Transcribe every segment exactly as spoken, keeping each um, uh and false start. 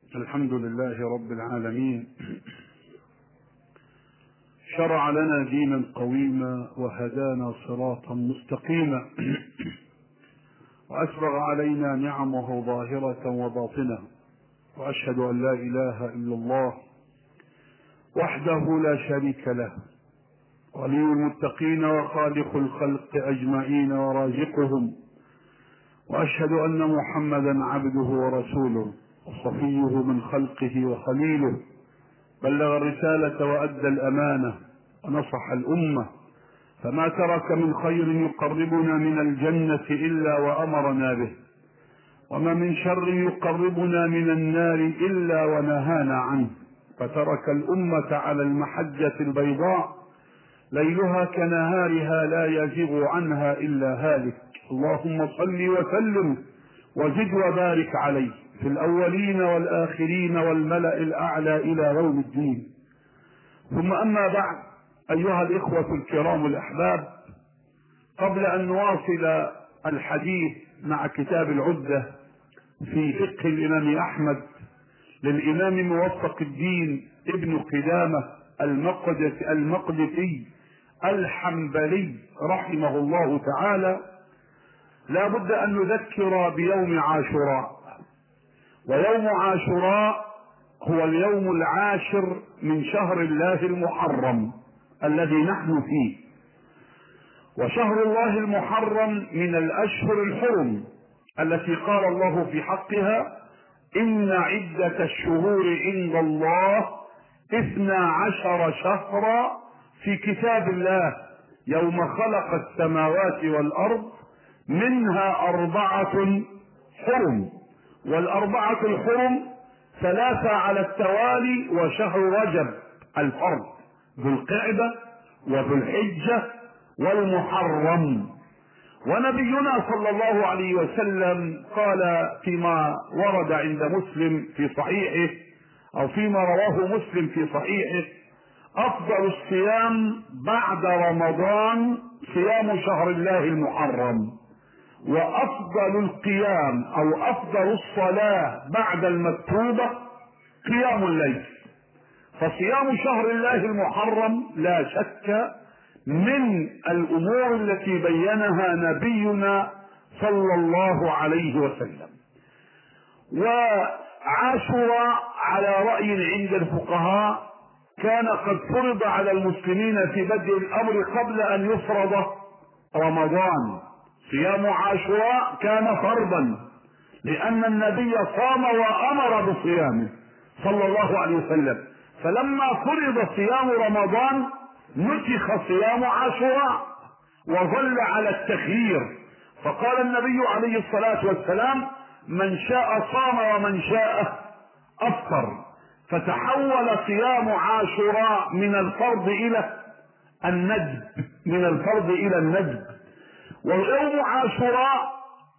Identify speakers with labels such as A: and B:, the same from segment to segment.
A: الحمد لله رب العالمين. شرع لنا دينا قويما وهدانا صراطا مستقيما، وأسبغ علينا نعمه ظاهرة وباطنة، وأشهد أن لا إله إلا الله وحده لا شريك له، ولي المتقين وخالق الخلق أجمعين ورازقهم، وأشهد أن محمدا عبده ورسوله وصفيه من خلقه وخليله، بلغ الرسالة وأدى الأمانة ونصح الأمة، فما ترك من خير يقربنا من الجنة إلا وأمرنا به، وما من شر يقربنا من النار إلا ونهانا عنه، فترك الأمة على المحجة البيضاء ليلها كنهارها لا يزيغ عنها إلا هالك. اللهم صل وسلم وزد وبارك عليه في الأولين والآخرين والملأ الأعلى إلى يوم الدين. ثم أما بعد، أيها الإخوة الكرام الأحباب، قبل أن نواصل الحديث مع كتاب العدة في فقه الإمام أحمد للإمام موفق الدين ابن قدامة المقدسي الحنبلي رحمه الله تعالى، لا بد أن نذكر بيوم عاشوراء. ويوم عاشوراء هو اليوم العاشر من شهر الله المحرم الذي نحن فيه، وشهر الله المحرم من الأشهر الحرم التي قال الله في حقها: إن عدة الشهور عند الله اثنا عشر شهرا في كتاب الله يوم خلق السماوات والأرض منها أربعة حرم، والأربعة الحرم ثلاثة على التوالي وشهر رجب الفرد، ذو القعدة وذو الحجة والمحرم. ونبينا صلى الله عليه وسلم قال فيما ورد عند مسلم في صحيحه أو فيما رواه مسلم في صحيحه: أفضل الصيام بعد رمضان صيام شهر الله المحرم، وأفضل القيام أو أفضل الصلاة بعد المكتوبة قيام الليل. فصيام شهر الله المحرم لا شك من الأمور التي بينها نبينا صلى الله عليه وسلم. وعاشوراء على رأي عند الفقهاء كان قد فرض على المسلمين في بدء الأمر قبل أن يفرض رمضان. صيام عاشوراء كان فرضا لأن النبي صام وأمر بصيامه صلى الله عليه وسلم، فلما فرض صيام رمضان نسخ صيام عاشوراء وظل على التخيير، فقال النبي عليه الصلاة والسلام: من شاء صام ومن شاء أفطر. فتحول صيام عاشوراء من الفرض إلى الندب، من الفرض إلى الندب. ويوم عاشوراء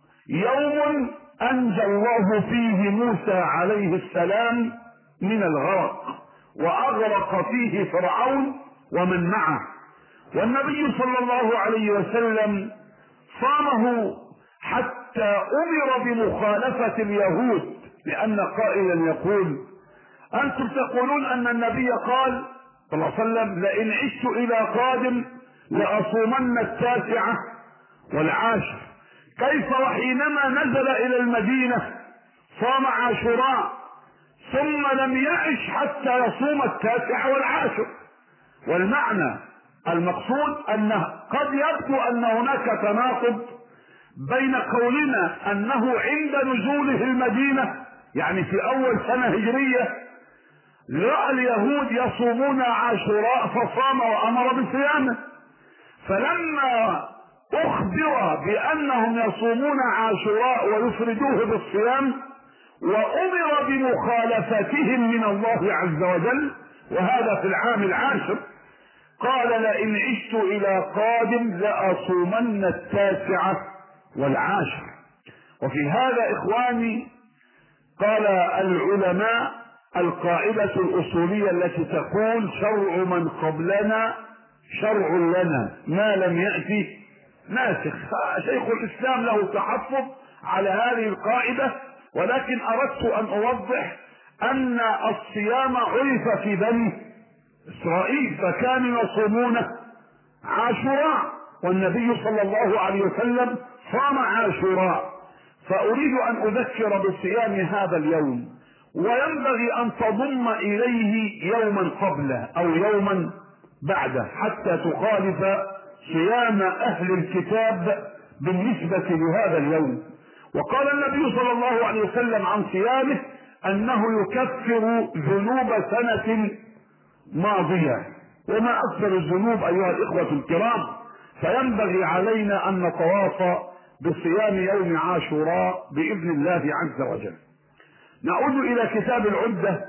A: يوم أنجى الله فيه موسى عليه السلام من الغرق، وأغرق فيه فرعون ومن معه، والنبي صلى الله عليه وسلم صامه حتى أمر بمخالفة اليهود، لأن قائلا يقول: أنتم تقولون أن النبي قال صلى الله عليه وسلم: لئن عشت إلى قادم لأصومن التاسعة والعاشر، كيف وحينما نزل إلى المدينة صام عاشوراء ثم لم يعش حتى يصوم التاسعة والعاشر؟ والمعنى المقصود أن قد يبدو أن هناك تناقض بين قولنا أنه عند نزوله المدينة، يعني في أول سنة هجرية، رأى اليهود يصومون عاشوراء فصام وأمر بصيامه، فلما أخبر بأنهم يصومون عاشوراء ويفردوه بالصيام وأمر بمخالفتهم من الله عز وجل، وهذا في العام العاشر، قال: لئن عشت إلى قادم لأصومن التاسعة والعاشر. وفي هذا إخواني قال العلماء القاعدة الأصولية التي تقول: شرع من قبلنا شرع لنا ما لم يأتي ناسخ. شيخ الإسلام له تحفظ على هذه القاعدة، ولكن أردت أن أوضح ان الصيام عرف في بني اسرائيل فكانوا يصومون عاشوراء، والنبي صلى الله عليه وسلم صام عاشوراء. فاريد ان اذكر بصيام هذا اليوم، وينبغي ان تضم اليه يوما قبله او يوما بعده حتى تخالف صيام اهل الكتاب بالنسبة لهذا اليوم. وقال النبي صلى الله عليه وسلم عن صيامه انه يكفر ذنوب سنة ماضية، وما اكثر الذنوب ايها الاخوة الكرام، فينبغي علينا ان نتواصى بصيام يوم عاشوراء باذن الله عز وجل. نعود الى كتاب العدة.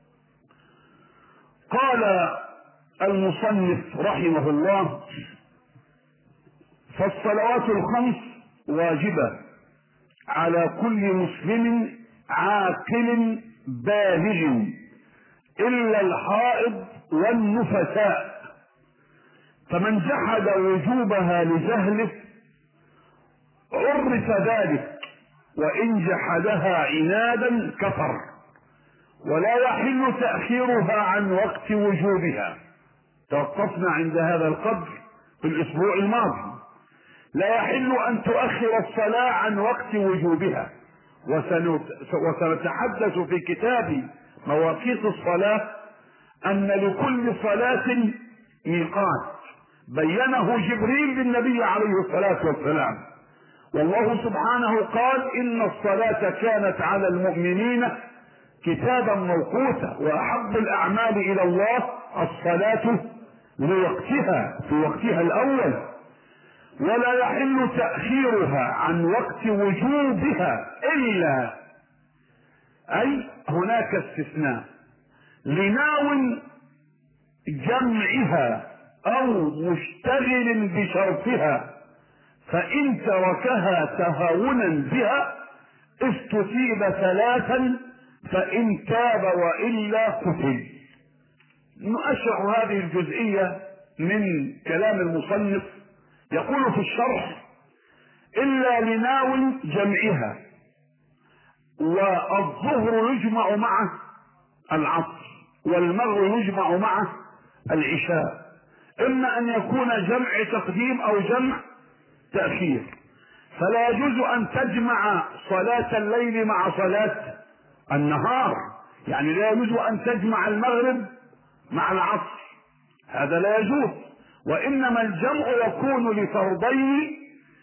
A: قال المصنف رحمه الله: فالصلوات الخمس واجبة على كل مسلم عاقل بالغ الا الحائض والنفساء، فمن جحد وجوبها لجهله عرف ذلك، وان جحدها عنادا كفر، ولا يحل تأخيرها عن وقت وجوبها. توقفنا عند هذا القدر في الاسبوع الماضي. لا يحل ان تؤخر الصلاة عن وقت وجوبها، وسنتحدث في كتاب مواقيت الصلاة ان لكل صلاة ميقات بينه جبريل للنبي عليه الصلاة والسلام، والله سبحانه قال: ان الصلاة كانت على المؤمنين كتابا موقوتا، واحب الاعمال الى الله الصلاة لوقتها في وقتها الاول، ولا يحل تأخيرها عن وقت وجوبها الا، اي هناك استثناء، لناو جمعها او مشتغل بشرطها، فان تركها تهاونا بها استتيب ثلاثا، فان تاب والا قتل. نشرح هذه الجزئية من كلام المصنف. يقول في الشرح: الا لناو جمعها، والظهر يجمع معه العصر، والمغرب يجمع معه العشاء، اما ان يكون جمع تقديم او جمع تأخير، فلا يجوز ان تجمع صلاة الليل مع صلاة النهار، يعني لا يجوز ان تجمع المغرب مع العصر، هذا لا يجوز، وانما الجمع يكون لفرضين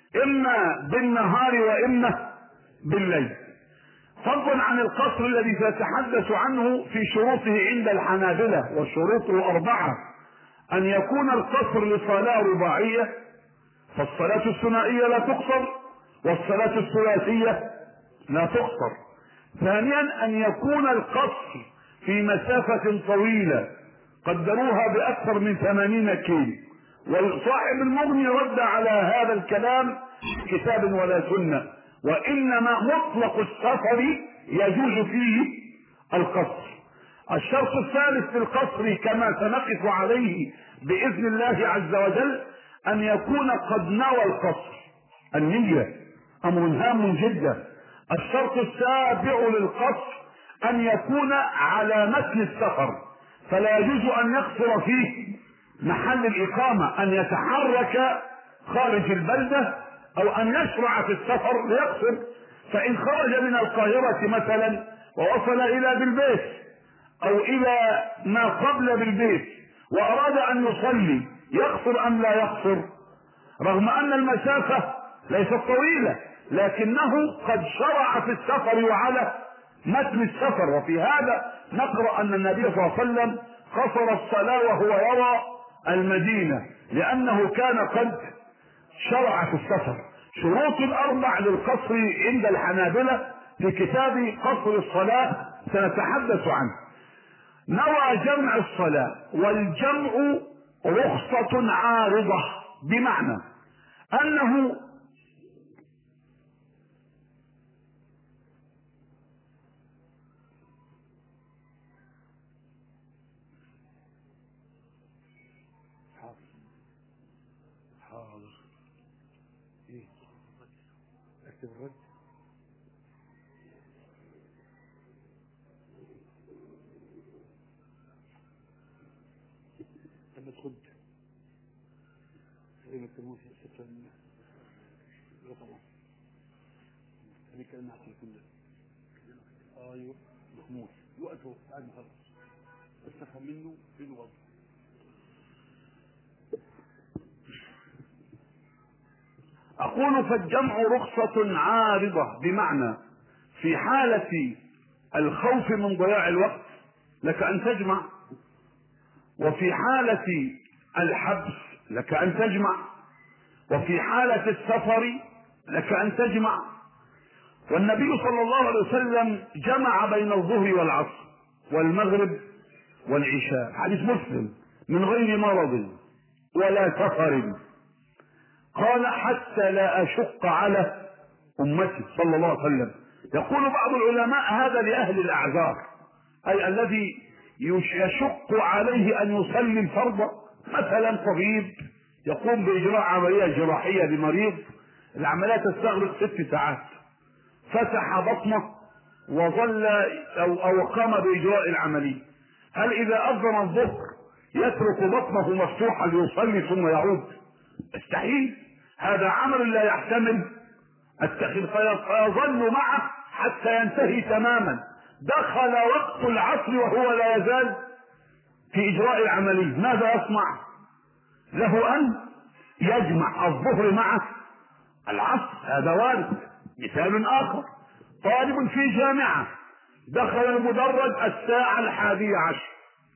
A: اما بالنهار واما بالليل، فضلا عن القصر الذي سيتحدث عنه في شروطه عند الحنابلة، وشروطه أربعة: أن يكون القصر لصلاة رباعية، فالصلاة الثنائية لا تقصر، والصلاة الثلاثية لا تقصر. ثانيا أن يكون القصر في مسافة طويلة قدروها بأكثر من ثمانين كيلو، وصاحب المغني رد على هذا الكلام كتاب ولا سنة، وإنما مطلق السفر يجوز فيه القصر. الشرط الثالث في القصر كما سنقف عليه بإذن الله عز وجل أن يكون قد نوى القصر، النية أمر هام جدا. الشرط السابع للقصر أن يكون على متن السفر، فلا يجوز أن يقصر فيه محل الإقامة، أن يتحرك خارج البلدة أو أن يشرع في السفر ليقصر، فإن خرج من القاهرة مثلا ووصل إلى بالبيت أو إلى ما قبل بالبيت وأراد أن يصلي يقصر أم لا يقصر؟ رغم أن المسافة ليست طويلة، لكنه قد شرع في السفر وعلى متن السفر. وفي هذا نقرأ أن النبي صلى الله عليه وسلم قصر الصلاة وهو يرى المدينة، لأنه كان قد شرع في السفر. شروط الأربع للقصر عند الحنابلة في كتاب قصر الصلاة سنتحدث عنه. نوى جمع الصلاة، والجمع رخصة عارضة، بمعنى أنه خد ايه الترموس الستة لا طبعا هذه كلمة عشان كله ايوه محمود وقته بعد ما خلص بس افهم منه فين وضع. اقول فالجمع رخصة عارضة، بمعنى في حالة الخوف من ضياع الوقت لك ان تجمع، وفي حالة الحبس لك ان تجمع، وفي حالة السفر لك ان تجمع. والنبي صلى الله عليه وسلم جمع بين الظهر والعصر والمغرب والعشاء، حديث مسلم، من غير مرض ولا سفر، قال حتى لا اشق على امتي صلى الله عليه وسلم. يقول بعض العلماء هذا لاهل الاعذار، اي الذي يشق عليه ان يصلي الفرض، مثلا طبيب يقوم باجراء عمليه جراحيه لمريض، العمليه تستغرق ست ساعات، فتح بطنه وظل او او قام باجراء العمليه، هل اذا اذن الظهر يترك بطنه مفتوحا ليصلي ثم يعود؟ مستحيل، هذا عمل لا يحتمل التخيل، فيظل معه حتى ينتهي تماما. دخل وقت العصر وهو لا يزال في اجراء العمليه، ماذا يصنع؟ له ان يجمع الظهر مع العصر، هذا وارد. مثال اخر، طالب في جامعة دخل المدرج الساعة الحادية عشر،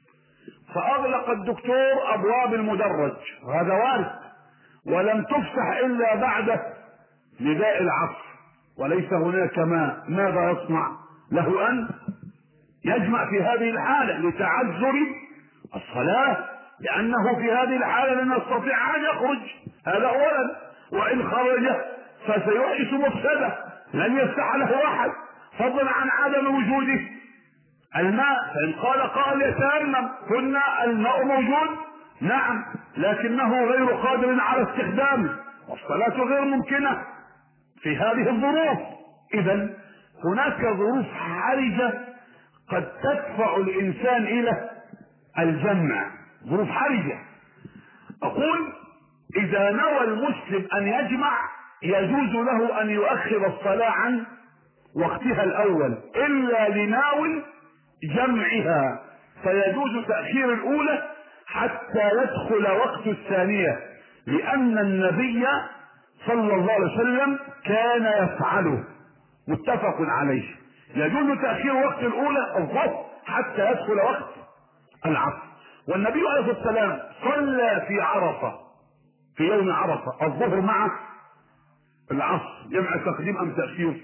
A: فاغلق الدكتور ابواب المدرج، وهذا وارد، ولم تفتح الا بعد نداء العصر وليس هناك ماء، ماذا يصنع؟ له ان يجمع في هذه الحالة لتعذر الصلاة، لانه في هذه الحالة لن يستطيع ان يخرج، هذا اولا، وان خرج فسيحدث مفسدة لن يفتح له احد، فضلا عن عدم وجود الماء. فان قال قائل يتيمم، قلنا الماء موجود نعم، لكنه غير قادر على استخدامه، والصلاة غير ممكنة في هذه الظروف. اذا هناك ظروف حرجة قد تدفع الانسان الى الجمع، ظروف حرجة. اقول اذا نوى المسلم ان يجمع يجوز له ان يؤخر الصلاة عن وقتها الاول الا لناو جمعها، فيجوز تأخير الاولى حتى يدخل وقت الثانية، لان النبي صلى الله عليه وسلم كان يفعله، متفق عليه. يجوز تأخير وقت الاولى الظهر حتى يدخل وقت العصر. والنبي عليه الصلاة والسلام صلى في عرفة في يوم عرفة الظهر مع العصر، جمع تقديم ام تأخير؟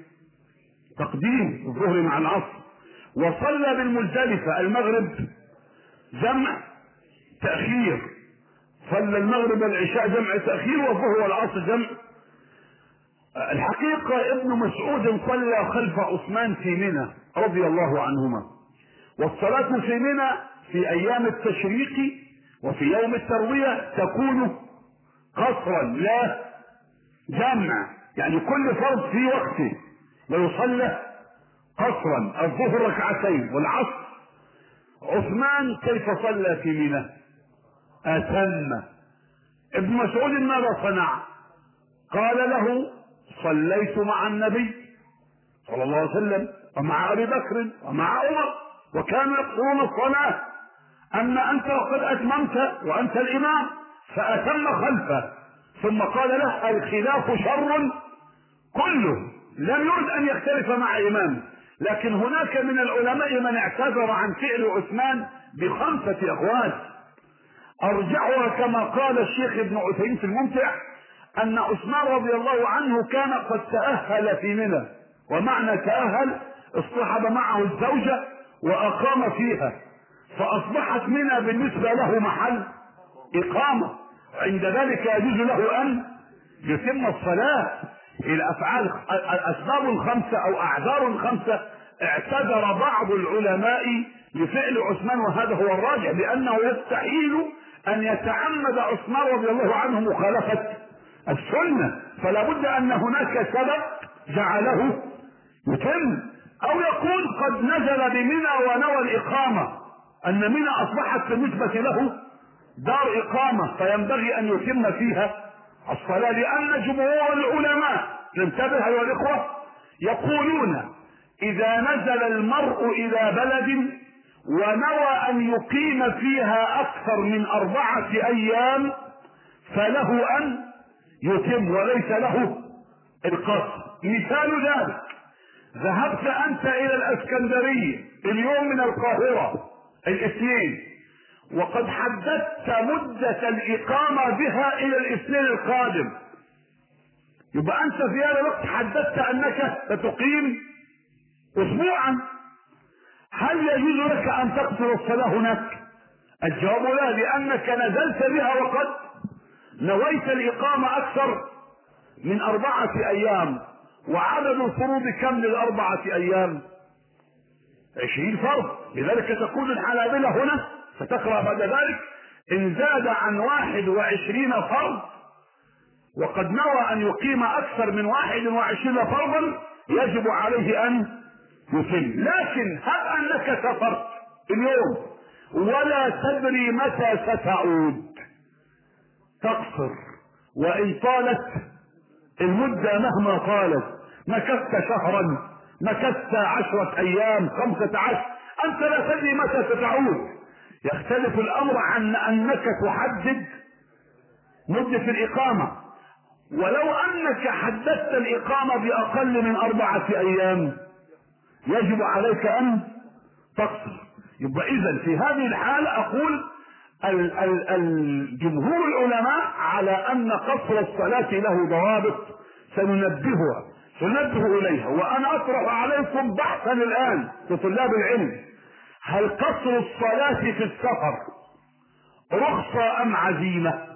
A: تقديم الظهر مع العصر. وصلى بالمزدلفة المغرب جمع تأخير، صلى المغرب والعشاء جمع تأخير، والظهر والعصر جمع. الحقيقة ابن مسعود صلى خلف عثمان في منى رضي الله عنهما، والصلاة في منى في ايام التشريق وفي يوم التروية تكون قصرا لا جمع، يعني كل فرض في وقته ويصلى قصرا، الظهر ركعتين والعصر. عثمان كيف صلى في منى؟ أتم. ابن مسعود ماذا صنع؟ قال له صليت مع النبي صلى الله عليه وسلم ومع ابي بكر ومع عمر وكانوا يقصرون الصلاة، اما انت وقد اتممت وانت الامام، فاتم خلفه. ثم قال له الخلاف شر كله، لم يرد ان يختلف مع امامه، لكن هناك من العلماء من اعتذر عن فعل عثمان بخمسة اقوال، ارجعها كما قال الشيخ ابن عثيمين في الممتع ان عثمان رضي الله عنه كان قد تأهل في منى، ومعنى تأهل اصطحب معه الزوجة واقام فيها، فاصبحت منى بالنسبة له محل اقامة، عند ذلك يجوز له ان يتم الصلاة. الافعال الاسباب الخمسة او اعذار الخمسة اعتذر بعض العلماء لفعل عثمان، وهذا هو الراجح، لانه يستحيل ان يتعمد عثمان رضي الله عنه مخالفة السنة، فلا بد ان هناك سبب جعله يتم، او يكون قد نزل بمنى ونوى الاقامة، ان منى اصبحت بالنسبة له دار اقامة فينبغي ان يتم فيها الصلاة، لان جمهور العلماء، ننتبه ايها الاخوة، يقولون اذا نزل المرء الى بلد ونوى ان يقيم فيها اكثر من اربعة ايام فله ان يتم وليس له القصر. مثال ذلك، ذهبت انت الى الاسكندرية اليوم من القاهرة الاثنين، وقد حددت مدة الاقامة بها الى الاثنين القادم، يبقى انت في هذا الوقت حددت انك ستقيم اسبوعا. هل يجوز لك ان تقصر الصلاة هناك؟ الجواب لا، لانك نزلت بها وقد نويت الاقامة اكثر من اربعة ايام، وعدد الفروض كم للاربعة ايام؟ عشرين فرض. لذلك تكون الحنابلة هنا فتقرأ بعد ذلك ان زاد عن واحد وعشرين فرض وقد نوى ان يقيم اكثر من واحد وعشرين فرضا يجب عليه ان يتم. لكن هب انك سافرت اليوم ولا تدري متى ستعود، تقصر وان طالت المدة مهما طالت، مكثت شهرا، مكثت عشرة ايام، خمسة عشر، انت لا تدري متى ستعود. يختلف الامر عن انك تحدد مدة الاقامة، ولو انك حددت الاقامة باقل من اربعة ايام يجب عليك ان تقصر. يبقى اذا في هذه الحالة اقول الجمهور العلماء على ان قصر الصلاة له ضوابط سننبهها سننبه اليها. وانا اطرح عليكم بحثا الان لطلاب العلم، هل قصر الصلاة في السفر رخصة ام عزيمة؟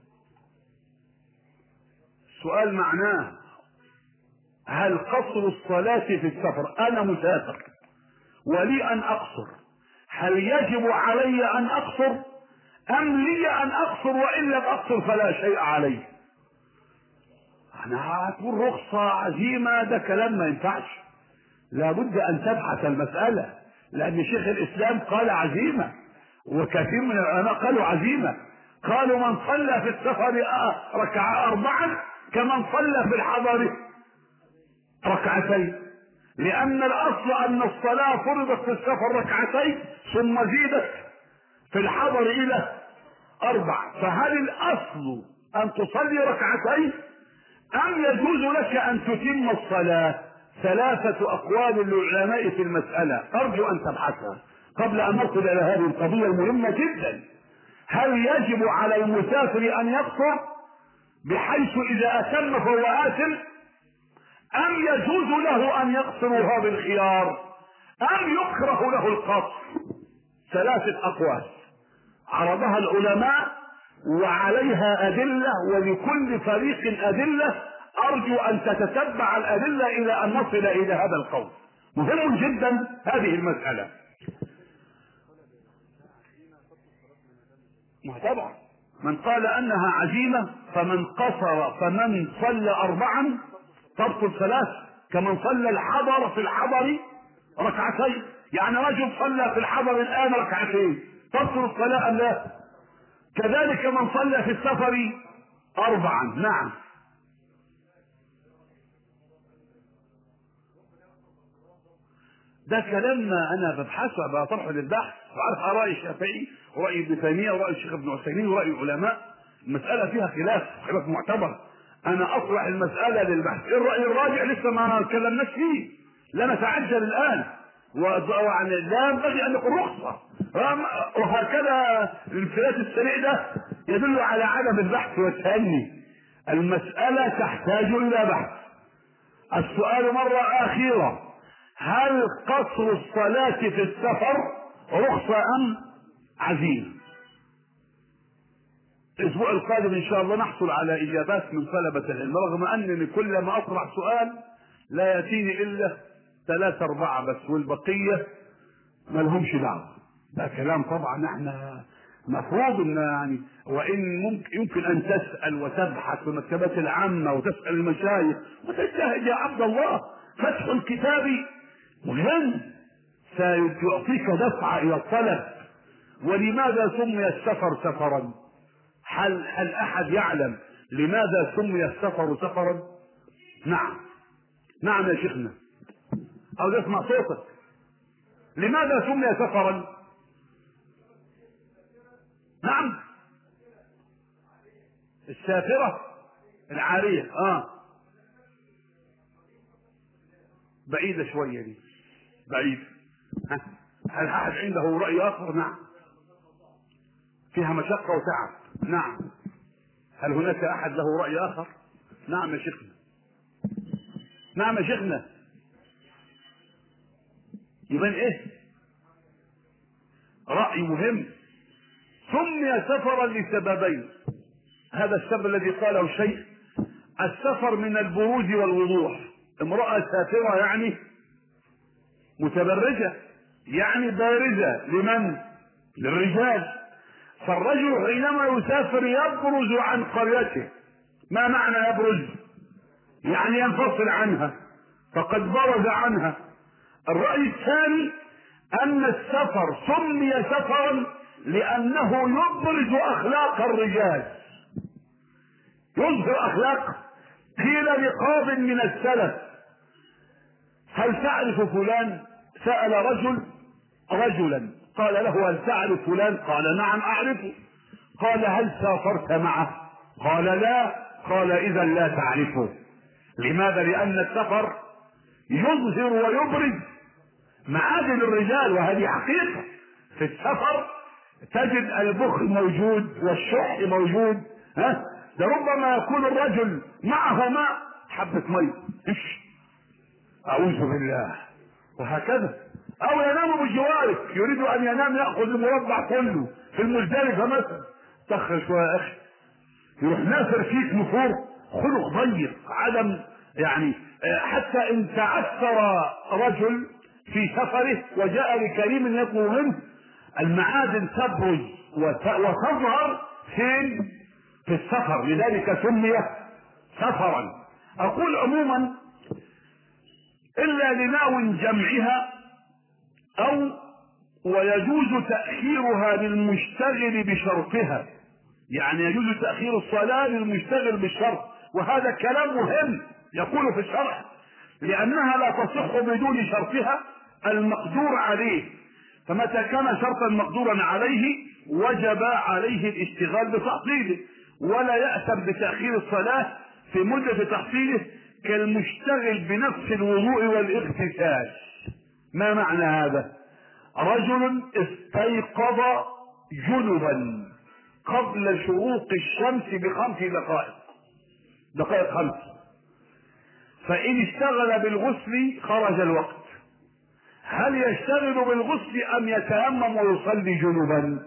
A: سؤال معناه هل قصر الصلاة في السفر، انا مسافر ولي ان اقصر، هل يجب علي ان اقصر ام لي ان اقصر وان لم اقصر فلا شيء علي؟ انا هتقول رخصة عزيمة، ده كلام ما ينفعش، لابد ان تبحث المسألة، لان شيخ الاسلام قال عزيمة وكثير من العلماء قالوا عزيمة، قالوا من صلى في السفر ركع اربعا كمن صلى في الحضر ركعتين، لان الاصل ان الصلاة فرضت في السفر ركعتين ثم زيدت في الحضر الى اربع، فهل الاصل ان تصلي ركعتين ام يجوز لك ان تتم الصلاة؟ ثلاثة اقوال للعلماء في المسألة، ارجو ان تبحثها قبل ان ندخل الى هذه القضية المهمة جدا. هل يجب على المسافر ان يقصر بحيث اذا اتم فهو آثم، ام يجوز له ان يقصر وهو بالخيار، ام يكره له القصر؟ ثلاثة اقوال عرضها العلماء وعليها ادلة، ولكل فريق ادلة، ارجو ان تتتبع الادلة الى ان نصل الى هذا القول. مهم جدا هذه المسألة. طبعا من قال انها عزيمة فمن قصر فمن صلى اربعا تبطل ثلاث، كمن صلى الحضر في الحضر ركعتين، يعني رجل صلى في الحضر الان ركعتين تبطل الصلاة ام لا؟ كذلك من صلى في السفر اربعا. نعم، ده كلام انا ببحثه بطرحه للبحث، وعارف اراء الشافعي ورأي ابن تيمية ورأي الشيخ ابن عثيمين ورأي العلماء، المسألة فيها خلاف خلاف معتبر، انا اطرح المسألة للبحث. الرأي الراجع لسه ما تكلمناش فيه، لا نتعجل الان، ويعني لا ينبغي ان يكون رخصة، وهكذا الانفلات السريع ده يدل على عدم البحث والتأني. المسألة تحتاج الى بحث. السؤال مرة اخيرة، هل قصر الصلاة في السفر رخصة ام عزيمة؟ الاسبوع القادم ان شاء الله نحصل على اجابات من طلبة العلم، رغم انني كل ما اطرح سؤال لا ياتيني الا ثلاثة اربعة بس، والبقية ما لهمش دعوة. ده كلام طبعا احنا مفروض ان يعني، وان ممكن يمكن ان تسأل وتبحث في المكتبات العامة وتسأل المشايخ وتجتهد يا عبد الله. فتح الكتاب مهم سيعطيك دفعة الى الطلب، ولماذا سمي السفر سفرا؟ هل, هل أحد يعلم لماذا سمي السفر سفرا؟ نعم نعم يا شيخنا، أو اسمع صوتك. لماذا سمي سفرا؟ نعم، السافرة العارية. اه بعيدة شوية دي، بعيد. هل أحد عنده رأي آخر؟ نعم، فيها مشقة وتعب. نعم، هل هناك أحد له رأي آخر؟ نعم يا شيخنا، نعم يا شيخنا. يبقى ايه؟ رأي مهم. سمي سفرا لسببين. هذا السبب الذي قاله الشيخ: السفر من البروز والوضوح. امرأة سافرة يعني متبرجة، يعني بارزة. لمن؟ للرجال. فالرجل حينما يسافر يبرز عن قريته. ما معنى يبرز؟ يعني ينفصل عنها، فقد برز عنها. الرأي الثاني أن السفر سمي سفرا لأنه يبرز أخلاق الرجال، يظهر أخلاق. قيل لقاض من السلف: هل تعرف فلان؟ سأل رجل رجلا قال له: هل تعرف فلان؟ قال: نعم أعرفه. قال: هل سافرت معه؟ قال: لا. قال: إذا لا تعرفه. لماذا؟ لأن السفر يظهر ويبرز معادن الرجال، وهذه حقيقة. في السفر تجد البخل موجود والشح موجود. ها، ده ربما يكون الرجل معه ماء، حبة مي، أعوذ بالله، وهكذا. أو ينام بجوارك، يريد أن ينام يأخذ المربع كله في المزدلفة مثلا. تخر شوية يا أخي، يروح نافر فيك نفور، خلق ضيق، عدم يعني. حتى إن تعثر رجل في سفره وجاء لكريم يطلب منه، المعادن تبرز وتظهر فين؟ في السفر. لذلك سمي سفرا. أقول عموما: إلا لناو جمعها، أو ويجوز تأخيرها للمشتغل بشرطها. يعني يجوز تأخير الصلاة للمشتغل بالشرط، وهذا كلام مهم يقول في الشرح: لأنها لا تصح بدون شرطها المقدور عليه، فمتى كان شرطا مقدورا عليه وجب عليه الاشتغال بتحصيله، ولا يأثم بتأخير الصلاة في مدة تحصيله كالمشتغل بنفس الوضوء والاغتسال. ما معنى هذا؟ رجل استيقظ جنبا قبل شروق الشمس بخمس دقائق دقائق خمس، فإن اشتغل بالغسل خرج الوقت. هل يشتغل بالغسل أم يتيمم ويصلي جنبا؟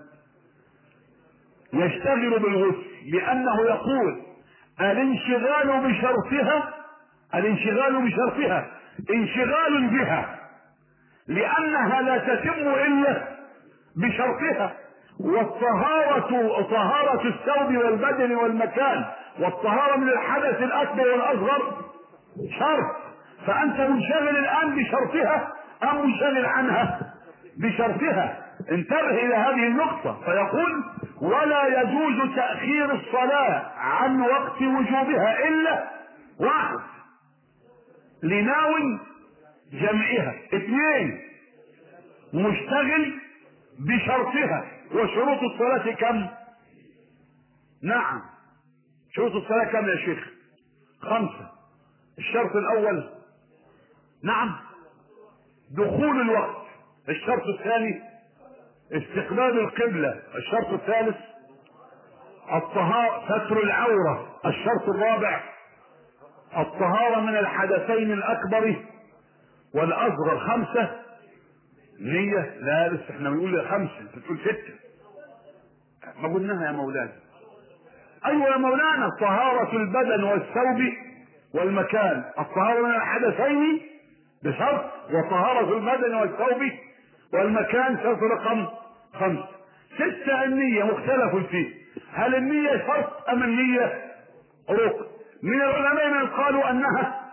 A: يشتغل بالغسل، لأنه يقول: الانشغال بشرطها الانشغال بشرطها انشغال بها، لأنها لا تتم إلا بشرطها. والطهارة طهارة الثوب والبدن والمكان، والطهارة من الحدث الأكبر والأصغر شرط. فأنت منشغل الآن بشرطها أم منشغل عنها؟ بشرطها. انتبه إلى هذه النقطة. فيقول: ولا يجوز تأخير الصلاة عن وقت وجوبها إلا واحد، لناو جمعها. اثنين، مشتغل بشرطها. وشروط الصلاة كم؟ نعم، شروط الصلاة كم يا شيخ؟ خمسة. الشرط الأول نعم دخول الوقت. الشرط الثاني استقبال القبلة. الشرط الثالث الطهارة، ستر العورة. الشرط الرابع الطهارة من الحدثين الأكبر والأصغر. خمسة نية. لا لسه احنا بنقول خمسة، انت بتقول ستة. ما قلناها يا مولانا؟ ايوه يا مولانا، طهارة البدن والثوب والمكان. الطهارة من الحدثين بشرط، وطهارة البدن والثوب والمكان شرط رقم خمسة. ستة النية مختلف فيه، هل النية شرط ام النية ركن؟ من العلماء من قالوا انها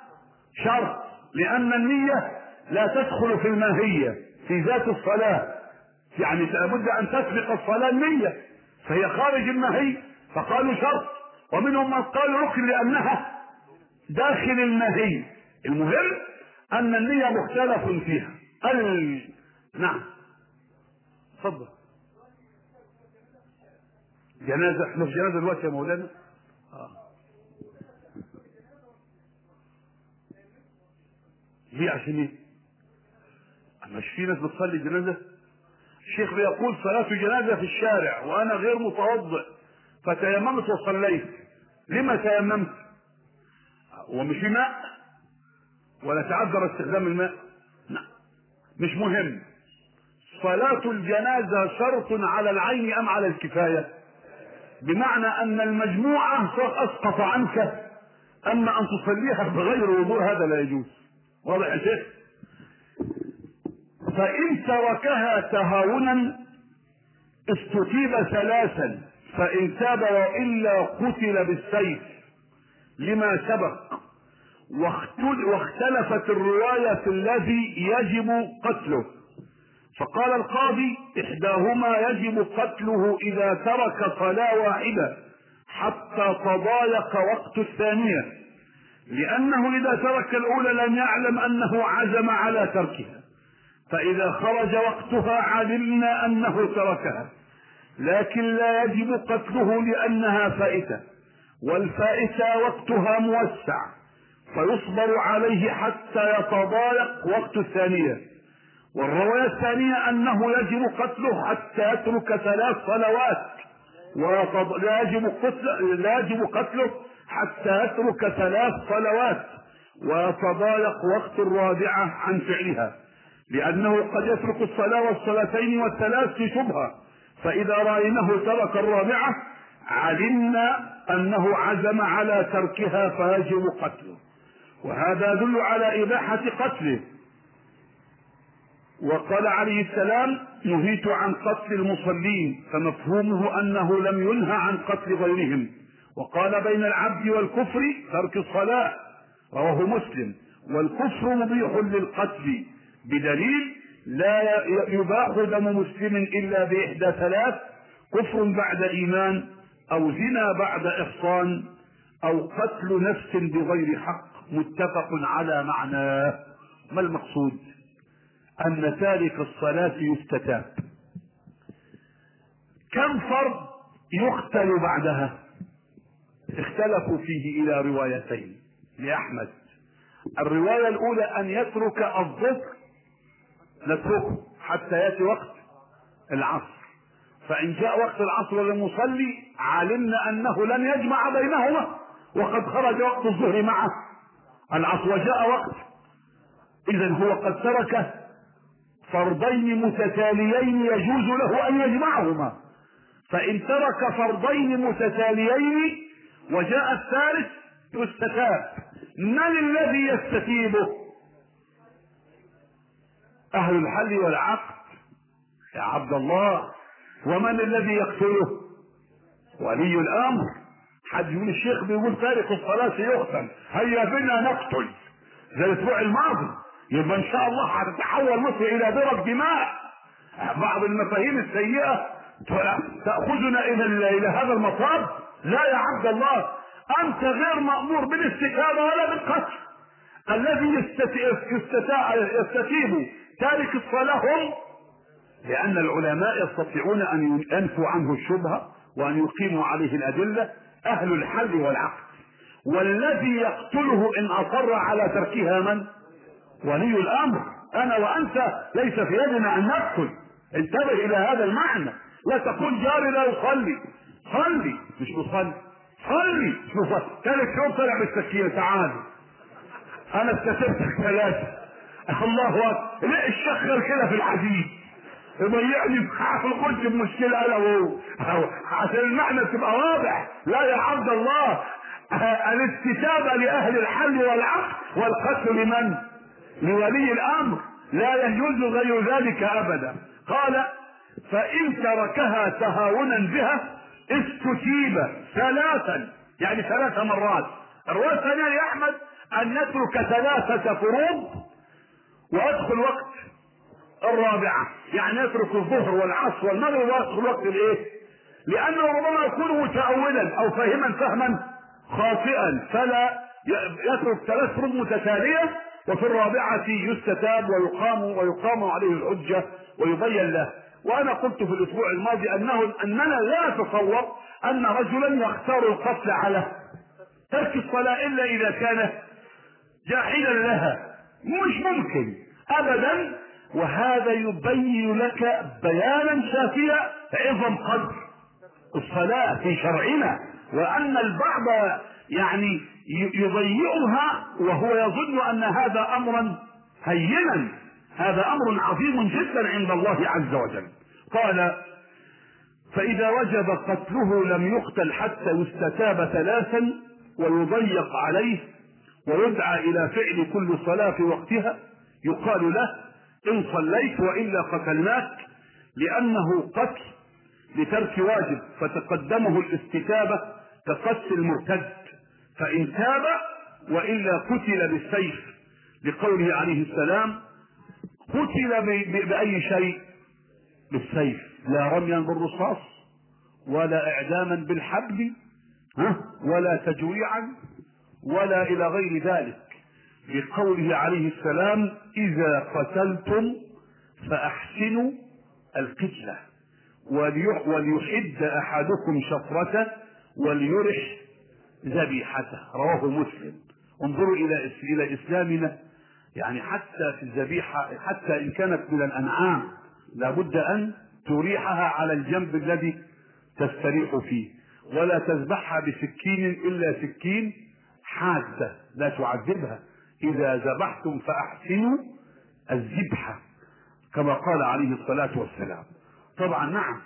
A: شرط، لان النية لا تدخل في الماهية في ذات الصلاة، يعني لابد ان تسبق الصلاة النية، فهي خارج المهي فقالوا شرط، ومنهم من قال ركن لانها داخل المهي. المهم ان النية مختلف فيها. ال... نعم اتفضل. جنازة، احنا في جنازة دلوقتي يا مولانا. آه. ليه؟ عشان ايه؟ مش في ناس بتصلي جنازة؟ الشيخ بيقول صلاة جنازة في الشارع وانا غير متوضئ فتيممت وصليت. لما تيممت؟ ومش في ماء ولا تعذر استخدام الماء؟ لا مش مهم. صلاة الجنازة شرط على العين ام على الكفاية؟ بمعنى ان المجموعة اسقط عنك، اما ان تصليها بغير وضوء هذا لا يجوز. واضح يا شيخ؟ فان تركها تهاونا استتيب ثلاثا، فان تاب والا قتل بالسيف لما سبق. واختلفت الرواية في الذي يجب قتله، فقال القاضي احداهما يجب قتله اذا ترك صلاة واحدة حتى تضايق وقت الثانية، لانه اذا ترك الاولى لم يعلم انه عزم على تركها، فاذا خرج وقتها علمنا انه تركها، لكن لا يجب قتله لانها فائتة، والفائتة وقتها موسع فيصبر عليه حتى يتضايق وقت الثانية. والرواية الثانية انه يجب قتله حتى يترك ثلاث صلوات، ولا يجب قتله لا يجب قتله حتى يترك ثلاث صلوات ويتضايق وقت الرابعة عن فعلها، لانه قد يترك الصلاة والصلاتين والثلاث في شبهة، فاذا رأيناه ترك الرابعة علمنا انه عزم على تركها فيجب قتله، وهذا يدل على اباحة قتله. وقال عليه السلام نهيت عن قتل المصلين، فمفهومه انه لم ينهى عن قتل غيرهم. وقال بين العبد والكفر ترك الصلاة، رواه مسلم، والكفر مبيح للقتل بدليل لا يباح دم مسلم الا باحدى ثلاث: كفر بعد ايمان، او زنا بعد احصان، او قتل نفس بغير حق. متفق على معناه. ما المقصود؟ ان تارك الصلاة يستتاب. كم فرض يقتل بعدها؟ اختلفوا فيه الى روايتين لاحمد. الرواية الاولى ان يترك الظهر نتركه حتى ياتي وقت العصر، فان جاء وقت العصر ولم يصلي علمنا انه لن يجمع بينهما، وقد خرج وقت الظهر مع العصر وجاء وقت، اذا هو قد ترك فرضين متتاليين يجوز له ان يجمعهما. فان ترك فرضين متتاليين وجاء الثالث يستتاب. من الذي يستتيبه؟ اهل الحل والعقد يا عبد الله. ومن الذي يقتله؟ ولي الامر. حد يقول الشيخ بيقول تارك الصلاة يقتل، هيا بنا نقتل زي الاسبوع الماضي، يبقى ان شاء الله هتتحول مصر الى درج دماء. بعض المفاهيم السيئة تأخذنا الى الى هذا المطاب. لا يا عبد الله، انت غير مأمور بالاستتابة ولا بالقتل. الذي يستتيب تارك الصلاة هم، لان العلماء يستطيعون ان ينفوا عنه الشبهة وان يقيموا عليه الادلة، اهل الحل والعقد. والذي يقتله ان اصر على تركها من؟ ولي الامر. انا وانت ليس في يدنا ان نقتل. انتبه الى هذا المعنى. لا تقول جاري لا يصلي، صلي مش مصلي، صلي مش مصلي. ثالث يوم طلع بالسكينة تعال انا استتبتك ثلاثة. الله اكبر. ليه الشخر كده في الحديد يضيعني في الخش بمشكلة انا وهو عشان المعنى تبقى واضح. لا يا عبد الله، الاستتابة لاهل الحل والعقد، والقتل لمن؟ لولي الامر. لا يجوز غير ذلك ابدا. قال فان تركها تهاونا بها استتيب ثلاثا، يعني ثلاث مرات. الرواية الثانية يا احمد ان نترك ثلاثة فروض وادخل وقت الرابعة، يعني يترك الظهر والعصر والمغرب ويدخل وقت الايه؟ لانه ربما يكون متأولا او فاهما فهما خاطئا، فلا يترك ثلاث فروض متتالية وفي الرابعة يستتاب ويقام ويقام عليه الحجة ويبين له. وانا قلت في الاسبوع الماضي انه اننا لا نتصور ان رجلا يختار القتل على ترك الصلاة الا اذا كان جاحدا لها، مش ممكن ابدا. وهذا يبين لك بيانا شافيا عظم قدر الصلاة في شرعنا، وان البعض يعني يضيعها وهو يظن ان هذا امرا هينا، هذا امر عظيم جدا عند الله عز وجل. قال: فاذا وجب قتله لم يقتل حتى يستتاب ثلاثا ويضيق عليه ويدعى الى فعل كل صلاة في وقتها، يقال له: ان صليت والا قتلناك، لانه قتل لترك واجب فتقدمه الاستتابة كقتل المرتد، فان تاب والا قتل بالسيف، لقوله عليه السلام: قتل باي شيء؟ بالسيف، لا رميا بالرصاص ولا اعداما بالحبل ها ولا تجويعا ولا الى غير ذلك، لقوله عليه السلام: اذا قتلتم فاحسنوا القتلة وليحد احدكم شفرته وليرح ذبيحته، رواه مسلم. انظروا الى الى اسلامنا، يعني حتى في الذبيحة، حتى ان كانت من الانعام لابد ان تريحها على الجنب الذي تستريح فيه، ولا تذبحها بسكين الا سكين حادة لا تعذبها. اذا ذبحتم فاحسنوا الذبحة، كما قال عليه الصلاة والسلام. طبعا نعم،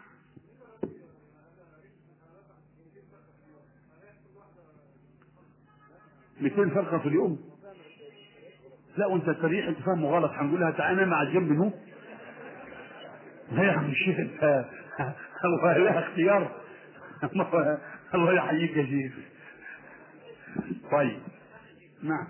A: مئتين فرقة في اليوم. لا وانت التاريخ انت فاهمه غلط، هنقولها تعالى مع الجنب نو. لا يا عم الشيخ انت الله لا اختيار الله يحييك يا شيخ. طيب نعم،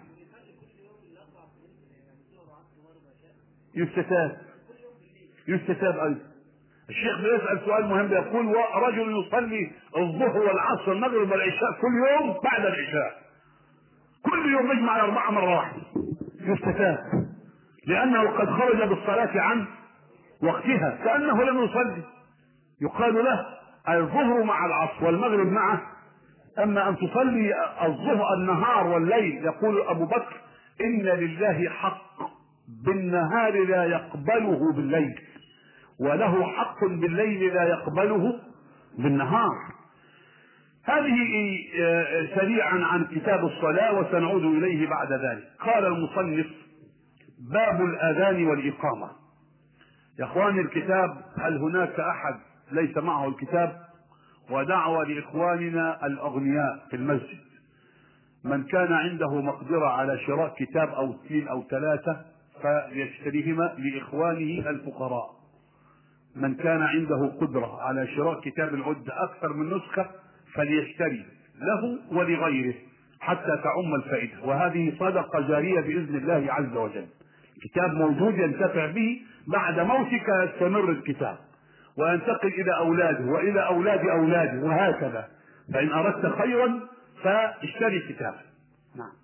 A: يستتاب يستتاب ايضا. الشيخ بيسأل سؤال مهم، يقول: رجل يصلي الظهر والعصر والمغرب والعشاء كل يوم بعد العشاء، كل يوم يجمع الاربعة مرة واحدة، يستتاب لانه قد خرج بالصلاة عن وقتها كأنه لم يصلي. يقال له: الظهر مع العصر والمغرب معه، اما ان تصلي الظهر النهار والليل. يقول ابو بكر: ان لله حق بالنهار لا يقبله بالليل، وله حق بالليل لا يقبله بالنهار. هذه سريعا عن كتاب الصلاة، وسنعود اليه بعد ذلك. قال المصنف: باب الاذان والاقامة. يا اخواني الكتاب، هل هناك احد ليس معه الكتاب؟ ودعوة لاخواننا الاغنياء في المسجد، من كان عنده مقدرة على شراء كتاب او اثنين او ثلاثة فليشتريهما لاخوانه الفقراء. من كان عنده قدرة على شراء كتاب العد اكثر من نسخة فليشتري له ولغيره حتى تعم الفائدة، وهذه صدقة جارية باذن الله عز وجل. كتاب موجود ينتفع به، بعد موتك يستمر الكتاب وينتقل الى اولاده والى اولاد اولاده وهكذا. فان اردت خيرا فاشتري كتابا. نعم.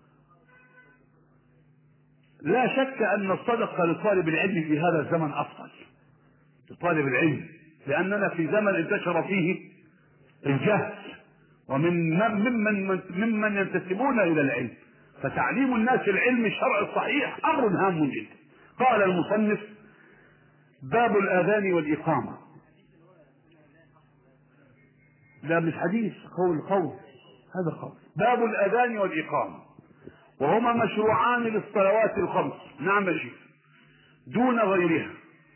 A: لا شك ان الصدقة لطالب العلم في هذا الزمن افضل، لطالب العلم، لاننا في زمن انتشر فيه الجهل، ومن ممن ممن ينتسبون الى العلم، فتعليم الناس العلم الشرع الصحيح امر هام جدا. قال المصنف: باب الاذان والاقامة. لا مش حديث، قول قول هذا قول. باب الاذان والاقامة وهما مشروعان للصلوات الخمس. نعم يا شيخ، دون غيرها.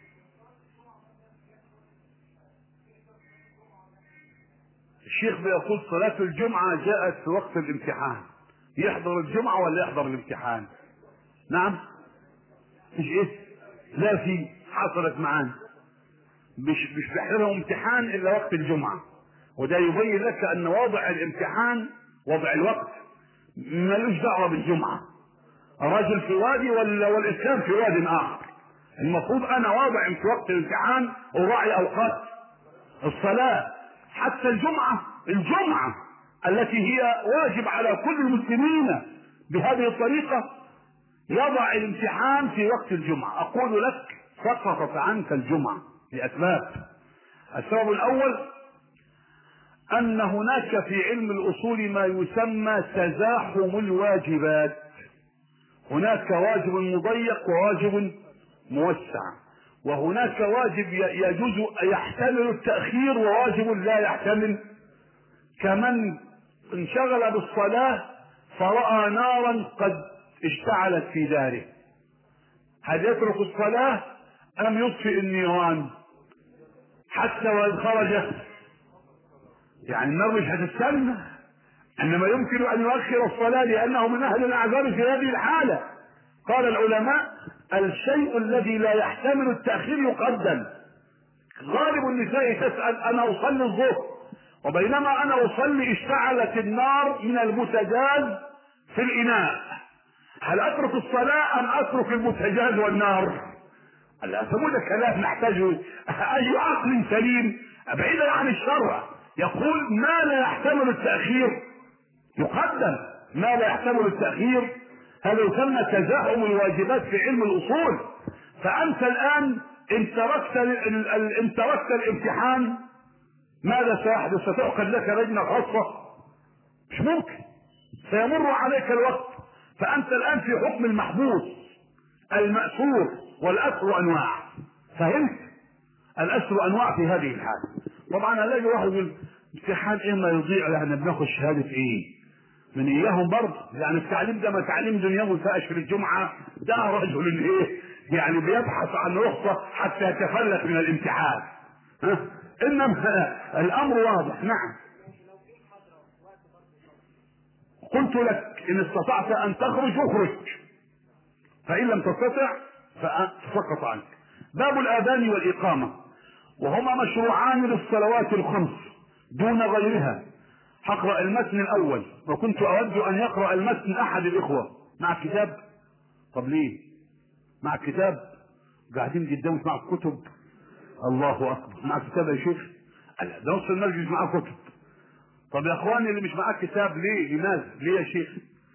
A: الشيخ بيقول: صلاة الجمعة جاءت في وقت الامتحان، يحضر الجمعة ولا يحضر الامتحان؟ نعم، مش ايه؟ لا، في حصلت معانا، مش مش بيحضروا امتحان الا وقت الجمعة، وده يبين لك ان وضع الامتحان وضع الوقت ملوش دعوة بالجمعة. الرجل في وادي والاسلام في واد اخر، المفروض انا واضع في وقت الامتحان وراعي اوقات الصلاة. حتى الجمعة الجمعة التي هي واجب على كل المسلمين بهذه الطريقة يضع الامتحان في وقت الجمعة. اقول لك سقطت عنك الجمعة لاسباب. السبب الاول ان هناك في علم الاصول ما يسمى تزاحم الواجبات. هناك واجب مضيق وواجب موسع، وهناك واجب يجوز يحتمل التأخير وواجب لا يحتمل. كمن انشغل بالصلاة فرأى نارا قد اشتعلت في داره، هل يترك الصلاة ام يطفئ النيران حتى وان خرج؟ يعني النار مش هتستنى، انما يمكن ان يؤخر الصلاة لانه من اهل الاعذار في هذه الحالة. قال العلماء الشيء الذي لا يحتمل التأخير يقدم. غالب النساء تسأل انا اصلي الظهر وبينما انا اصلي اشتعلت النار من البوتاجاز في الاناء، هل اترك الصلاة ام اترك البوتاجاز والنار؟ لا فهذا كلام نحتاجه اي عقل سليم بعيدا عن الشرع يقول ما لا يحتمل التأخير يقدم، ما لا يحتمل التأخير. هذا يسمى تزاحم الواجبات في علم الاصول. فانت الان ان تركت ان تركت الامتحان ماذا سيحدث؟ ستعقد لك لجنة خاصة؟ مش ممكن، سيمر عليك الوقت. فانت الان في حكم المحبوس المأسور، والأسر انواع. فهمت؟ الأسر انواع في هذه الحالة. طبعا الاقي واحد يقول امتحان ايه ما يضيع، يعني بناخد شهادة ايه من اياهم برضه؟ يعني التعليم ده ما تعليم دنيوي فاش في الجمعة، ده رجل ايه يعني بيبحث عن رخصة حتى يتفلت من الامتحان. ها؟ انما الامر واضح. نعم قلت لك ان استطعت ان تخرج اخرج، فان لم تستطع فسقط عنك. باب الاذان والاقامة، وهما مشروعان للصلوات الخمس دون غيرها. هقرأ المتن الاول، وكنت اود ان يقرأ المتن احد الاخوة مع كتاب. طب ليه مع كتاب؟ قاعدين قدامك مع الكتب. الله اكبر، مع كتاب يا شيخ؟ ده نص المسجد معاه كتب. طب يا اخواني اللي مش معاه كتاب ليه؟ لماذا؟ ليه يا شيخ؟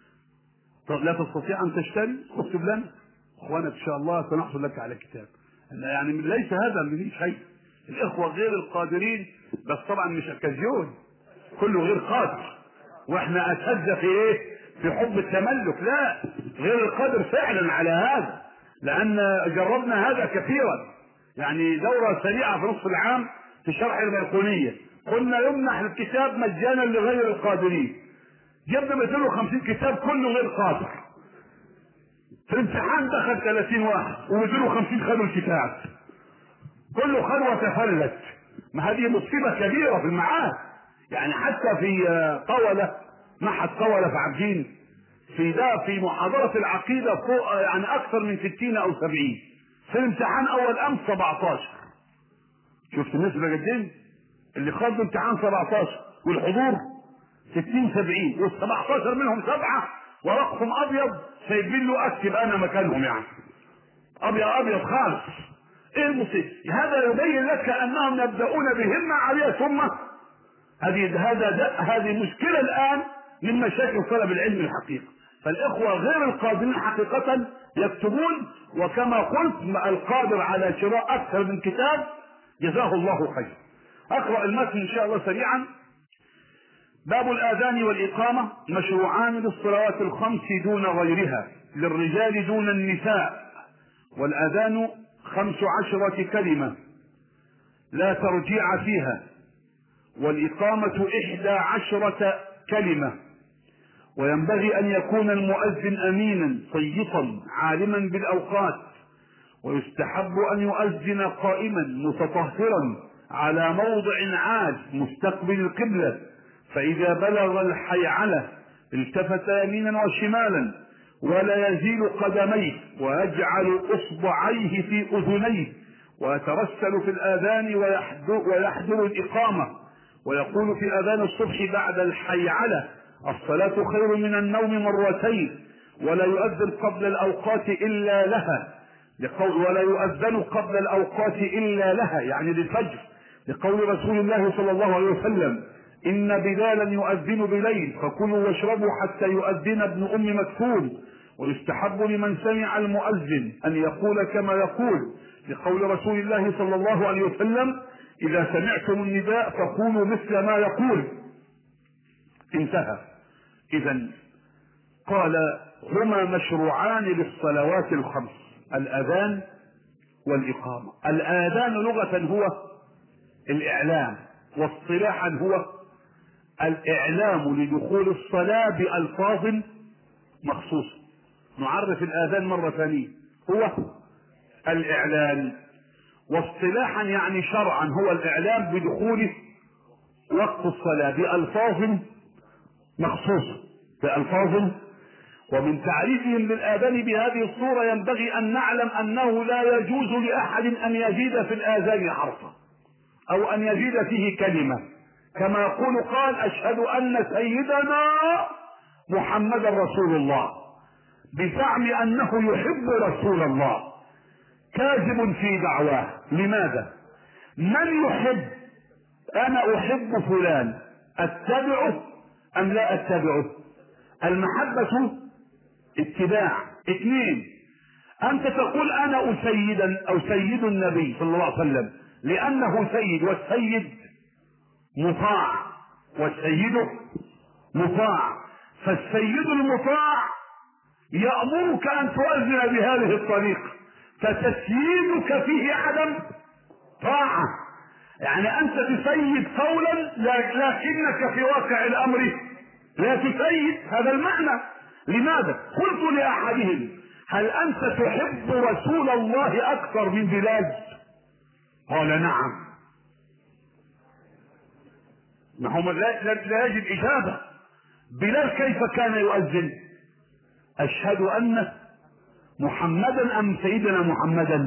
A: طب لا تستطيع ان تشتري؟ اكتب لنا اخوانك ان شاء الله سنحصل لك على كتاب. يعني ليس هذا من شيء. الاخوة غير القادرين، بس طبعا مش اكازيون، كله غير قادر، واحنا اساتذه في ايه؟ في حب التملك. لا، غير القادر فعلا على هذا، لان جربنا هذا كثيرا. يعني دورة سريعة في نصف العام في شرح البيقونية، قلنا يمنح الكتاب مجانا لغير القادرين. جبنا مئتين وخمسين كتاب كله غير قادر. في الامتحان دخل ثلاثين واحد ومئتين وخمسين خدوا الكتاب، كله خد وتفلت. ما هذه مصيبة كبيرة في المعاد. يعني حتى في قولة، معهد قولة في عابدين، في ده في محاضرة العقيدة فوق يعني اكثر من ستين او سبعين. في الامتحان اول امس سبعتاشر. شفت النسبة قدين؟ اللي خد امتحان سبعتاشر والحضور ستين سبعين، والسبعتاشر منهم سبعة ورقم ابيض سايبين له اكتب انا مكانهم، يعني ابيض ابيض خالص. ايه المصيبة؟ هذا يبين لك انهم يبدأون بهمة عالية ثم هذه هذا هذه مشكلة الان من مشاكل طلب العلم الحقيقة. فالاخوة غير القادرين حقيقة يكتبون، وكما قلت القادر على شراء اكثر من كتاب جزاه الله خير. اقرأ المتن ان شاء الله سريعا. باب الاذان والاقامة مشروعان للصلوات الخمس دون غيرها، للرجال دون النساء. والاذان خمس عشرة كلمة لا ترجيع فيها، والاقامة احدى عشرة كلمة. وينبغي ان يكون المؤذن امينا صيتا عالما بالاوقات، ويستحب ان يؤذن قائما متطهرا على موضع عاد مستقبل القبلة، فاذا بلغ الحيعلة التفت يمينا وشمالا ولا يزيل قدميه، ويجعل اصبعيه في اذنيه، ويترسل في الاذان ويحضر, ويحضر الاقامة، ويقول في اذان الصبح بعد الحيعلة الصلاة خير من النوم مرتين، ولا يؤذن قبل الاوقات الا لها، لقول ولا يؤذن قبل الأوقات إلا لها، يعني للفجر، لقول رسول الله صلى الله عليه وسلم: إن بلالا يؤذن بليل فكلوا واشربوا حتى يؤذن ابن أم مكتوم، ويستحب لمن سمع المؤذن أن يقول كما يقول، لقول رسول الله صلى الله عليه وسلم: إذا سمعتم النداء فقولوا مثل ما يقول. انتهى. إذن قال: هما مشروعان للصلوات الخمس، الأذان والإقامة. الآذان لغة هو الإعلام، واصطلاحا هو الإعلام لدخول الصلاة بألفاظ مخصوصة. نعرف الآذان مرة ثانية، هو الإعلان، واصطلاحا يعني شرعا هو الإعلام بدخول وقت الصلاة بألفاظ مخصوصة، بألفاظ. ومن تعريفهم للآذان بهذه الصورة ينبغي أن نعلم أنه لا يجوز لأحد أن يزيد في الآذان حرفا أو أن يزيد فيه كلمة، كما يقول قال: أشهد أن سيدنا محمد رسول الله، بزعم أنه يحب رسول الله، كاذب في دعواه. لماذا؟ من يحب؟ أنا أحب فلان، أتبعه أم لا أتبعه؟ المحبة اتباع. اثنين، أنت تقول أنا أسيدا أو سيد النبي صلى الله عليه وسلم لأنه سيد، والسيد مطاع، والسيد مطاع، فالسيد المطاع يأمرك أن تؤذن بهذه الطريقة، فتسييدك فيه عدم طاعة، يعني أنت تسيد قولا لكنك في واقع الأمر لا تسيد. هذا المعنى. لماذا؟ قلت لأحدهم: هل أنت تحب رسول الله أكثر من بلال؟ قال: نعم. ما هو لا, لا يجد إجابة. بلال كيف كان يؤذن؟ أشهد أن محمدا أم سيدنا محمدا؟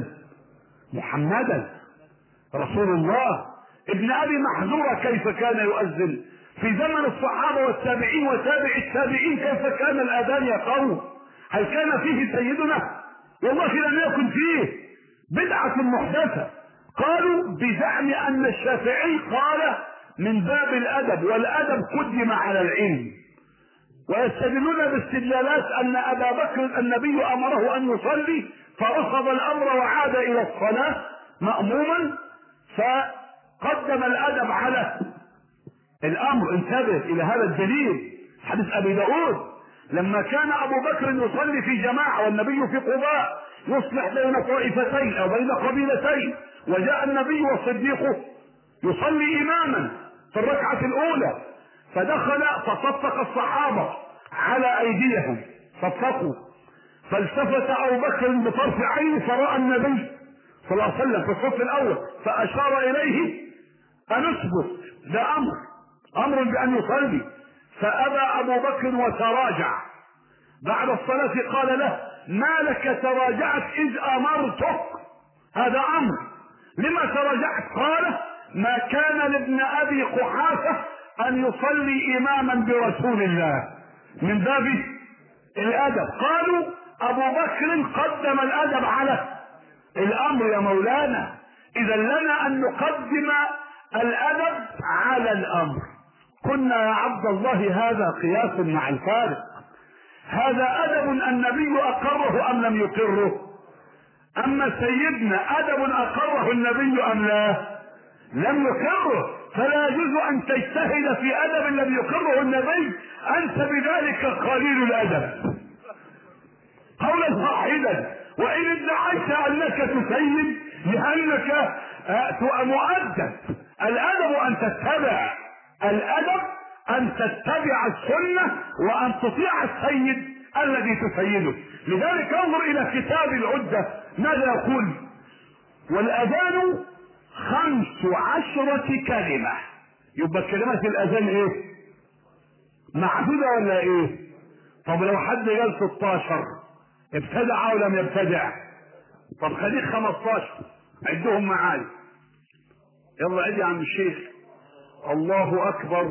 A: محمدا رسول الله. ابن أبي محذورة كيف كان يؤذن في زمن الصحابة والتابعين وتابع التابعين؟ كيف كان الأذان يا قوم؟ هل كان فيه سيدنا؟ والله لم يكن فيه، بدعة محدثة. قالوا بزعم أن الشافعي قال من باب الأدب، والأدب قدم على العلم، ويستدلون باستدلالات أن أبا بكر النبي أمره أن يصلي فرفض الأمر وعاد إلى الصلاة مأموما، فقدم الأدب على الأمر. انتبه إلى هذا الدليل، حديث أبي داود لما كان أبو بكر يصلي في جماعة والنبي في قباء يصلح بين طائفتين أو بين قبيلتين، وجاء النبي والصديق يصلي إماما في الركعة الأولى، فدخل فصفق الصحابة على أيديهم، صفقوا، فالتفت أبو بكر بطرف عينه فرأى النبي صلى الله عليه وسلم في الصف الأول، فأشار إليه أن اثبت، ده أمر أمر بأن يصلي، فأبى أبو بكر وتراجع. بعد الصلاة قال له: ما لك تراجعت إذ أمرتك؟ هذا أمر، لما تراجعت؟ قال: ما كان لابن أبي قحافة أن يصلي إماما برسول الله، من باب الأدب. قالوا أبو بكر قدم الأدب على الأمر يا مولانا، إذا لنا أن نقدم الأدب على الأمر. قلنا يا عبد الله هذا قياس مع الفارق، هذا أدب النبي أقره أم لم يقره؟ أما سيدنا أدب أقره النبي أم لا؟ لم يقره، فلا يجوز أن تجتهد في أدب لم يقره النبي، أنت بذلك قليل الأدب قولا واحدا. وإن ادعيت أنك تسيد لأنك مؤدب، الأدب أن تتبع، الأدب أن تتبع السنة وأن تطيع السيد الذي تسيده. لذلك انظر إلى كتاب العدة ماذا يقول: والأذان خمس عشرة كلمة. يبقى كلمات الأذان إيه؟ معدودة ولا إيه؟ طب لو حد قال ستاشر ابتدع أو لم يبتدع؟ طب خليك خمستاشر، عدهم معاي، يلا عد يا عم الشيخ. الله أكبر،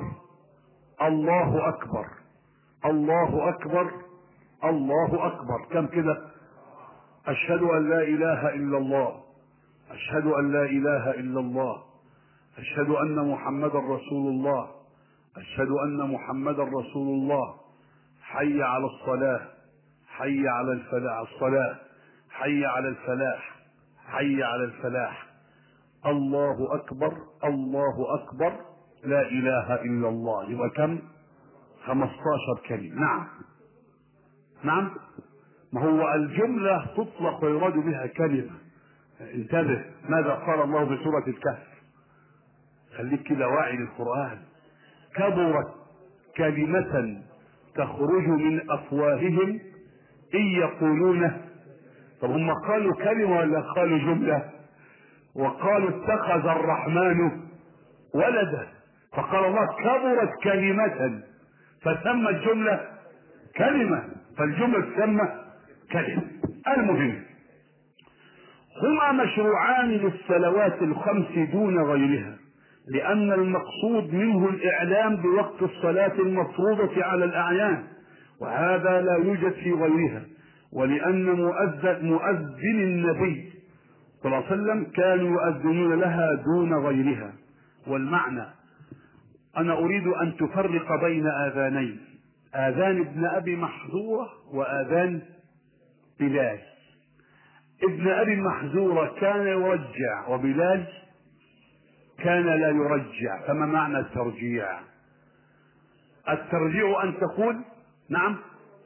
A: الله أكبر، الله أكبر، الله أكبر. كم كده؟ أشهد أن لا إله إلا الله، أشهد أن لا إله إلا الله، أشهد أن محمدا رسول الله، أشهد أن محمدا رسول الله. حي على الصلاة، حي على الفلاح، الصلاة، حي على الفلاح، حي على الفلاح. الله أكبر، الله أكبر، لا إله إلا الله. يبقى كم؟ خمستاشر كلمة. نعم نعم. ما هو الجملة تطلق ويراد بها كلمة. انتبه ماذا قال الله في سورة الكهف، خليك كده واعي للقرآن. كبرت كلمة تخرج من أفواههم إن يقولون. طب هم قالوا كلمة ولا قالوا جملة؟ وقالوا اتخذ الرحمن ولدا، فقال الله كبرت كلمة، فسمى الجملة كلمة، فالجملة تسمى كلمة. المهم هما مشروعان للصلوات الخمس دون غيرها، لأن المقصود منه الإعلام بوقت الصلاة المفروضة على الأعيان، وهذا لا يوجد في غيرها، ولأن مؤذن مؤذن النبي صلى الله عليه وسلم كانوا يؤذنون لها دون غيرها. والمعنى أنا أريد أن تفرق بين آذانين، آذان ابن أبي محذورة وآذان بلال. ابن أبي محذورة كان يرجع وبلال كان لا يرجع. فما معنى الترجيع؟ الترجيع أن تقول نعم،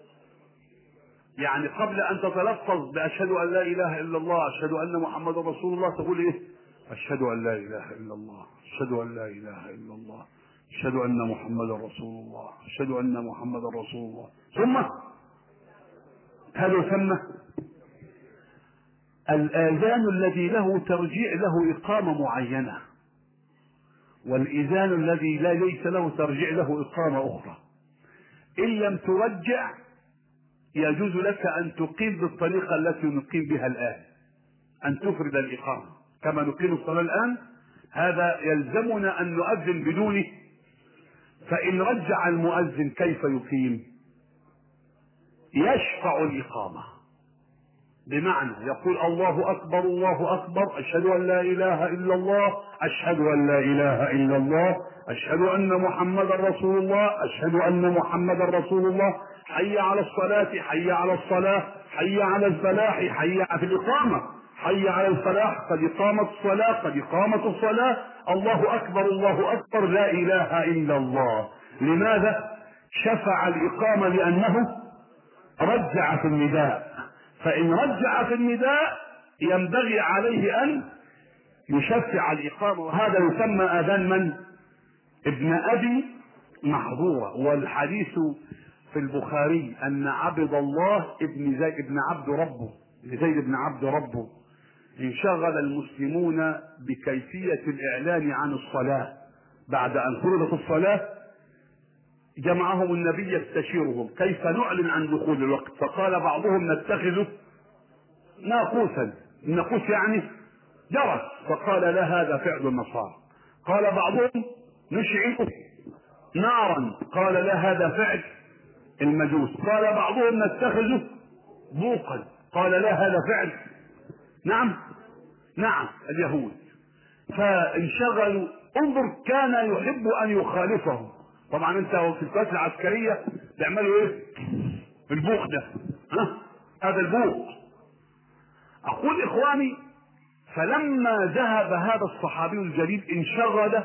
A: يعني قبل أن تتلفظ بأشهد أن لا إله إلا الله، أشهد أن محمد رسول الله، تقول إيه؟ أشهد أن لا إله إلا الله، أشهد أن لا إله إلا الله، أشهد أن محمد رسول الله، أشهد أن محمد رسول الله. ثم هذا يسمى الآذان الذي له ترجيع، له إقامة معينة، والإذان الذي لا ليس له ترجيع له إقامة أخرى. إن لم ترجع يجوز لك أن تقيم بالطريقة التي نقيم بها الآن، أن تفرد الإقامة كما نقيم الصلاة الآن. هذا يلزمنا أن نؤذن بدونه، فإن رجع المؤذن كيف يقيم؟ يشفع الإقامة، بمعنى يقول الله أكبر الله أكبر، أشهد أن لا إله إلا الله، أشهد أن لا إله إلا الله، أشهد أن محمدا رسول الله، أشهد أن محمدا رسول الله. حي على الصلاة، حي على الصلاة، حي على الفلاح، حي في الإقامة، حي على الفلاح، قد قامت الصلاة، قد قامت الصلاة. الله أكبر الله أكبر، لا إله إلا الله. لماذا؟ شفع الإقامة لأنه رجع في النداء، فإن رجع في النداء ينبغي عليه أن يشفع الإقامة، وهذا يسمى آذان من؟ ابن أبي محظورة. والحديث في البخاري أن عبد الله ابن زيد ابن عبد ربه، زيد بن عبد ربه، انشغل المسلمون بكيفية الإعلان عن الصلاة. بعد أن فرضت الصلاة جمعهم النبي يستشيرهم كيف نعلن عن دخول الوقت، فقال بعضهم نتخذ ناقوسا، الناقوس يعني جرس، فقال لا هذا فعل النصارى. قال بعضهم نشعل نارا، قال لا هذا فعل المجوس. قال بعضهم نتخذ بوقا، قال لا هذا فعل نعم نعم اليهود. فانشغلوا. انظر كان يحب ان يخالفهم. طبعا انت في القوات العسكريه بيعملوا ايه؟ البوق ده، ها هذا البوق. اقول اخواني، فلما ذهب هذا الصحابي الجليل انشغل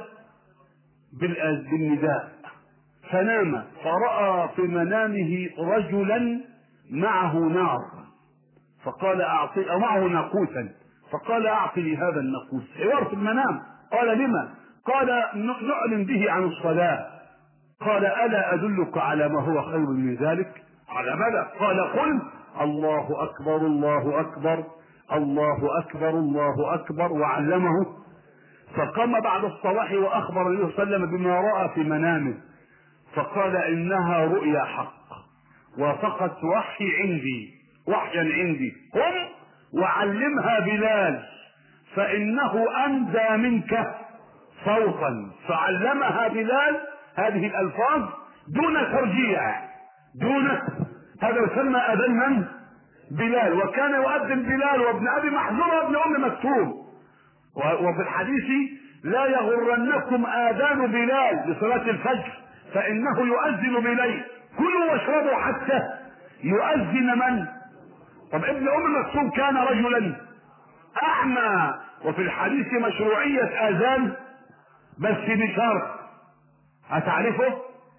A: بالنداء فنام، فرأى في منامه رجلا معه نار، فقال اعطي، او معه ناقوسا، فقال اعطني هذا الناقوس. حوار في المنام. قال لما؟ قال نعلن به عن الصلاة. قال الا ادلك على ما هو خير من ذلك؟ قال بلى. قال قل الله اكبر الله اكبر الله اكبر الله اكبر، وعلمه. فقام بعد الصباح واخبر النبي صلى الله عليه وسلم بما راى في منامه، فقال انها رؤيا حق وفقط وحي عندي، وحيا عندي، قم وعلمها بلال فانه اندى منك صوتا. فعلمها بلال هذه الالفاظ دون ترجيع، دون، هذا يسمى اذان من؟ بلال، وكان يؤذن بلال وابن ابي محذور وابن ام مكتوم. وفي الحديث لا يغرنكم اذان بلال لصلاة الفجر فانه يؤذن بليل، كلوا واشربوا حتى يؤذن من؟ طب ابن ام مكتوم كان رجلا اعمى، وفي الحديث مشروعية اذان بس بشرط، هتعرفه؟